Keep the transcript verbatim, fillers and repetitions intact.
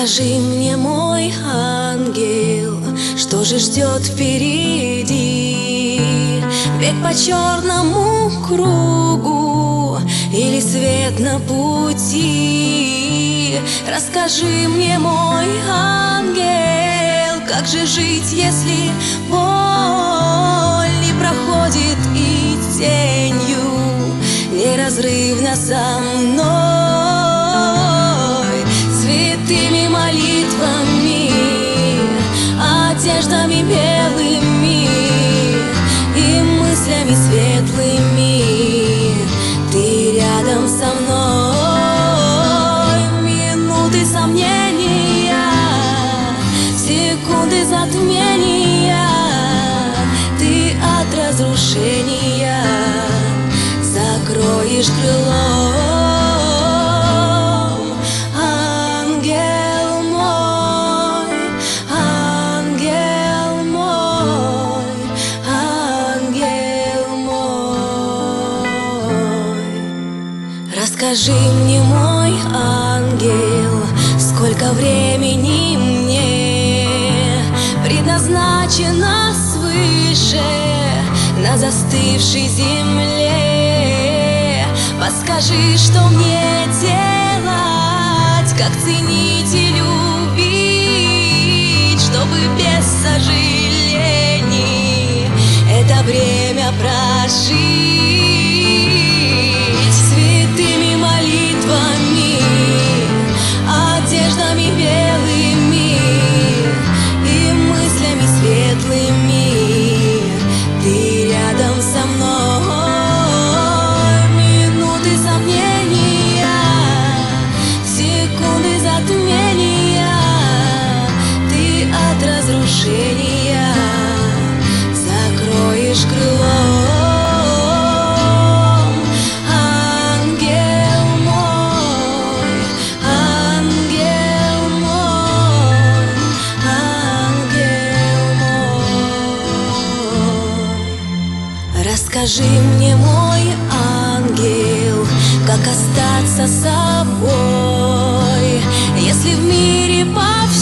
Расскажи мне, мой ангел, что же ждет впереди? Бег по черному кругу или свет на пути? Расскажи мне, мой ангел, как же жить, если боль не проходит и тенью неразрывно со мной? Святыми молитвами, одеждами белыми и мыслями светлыми ты рядом со мной. Минуты сомнения, секунды затмения, ты от разрушения закроешь крылом. Ангел мой, ангел мой, ангел мой. Расскажи мне, мой ангел, сколько времени мне предназначено свыше на застывшей земле. Подскажи, что мне делать, как ценить и любить, чтобы без сожалений это время прожить. Святыми молитвами, одеждами белыми и мыслями светлыми ты рядом со мной. Минуты сомнения, секунды затмения, ты от разрушения закроешь крылом. Ангел мой, ангел мой, ангел мой. Расскажи мне, мой ангел, как остаться собой, если в мире повсюду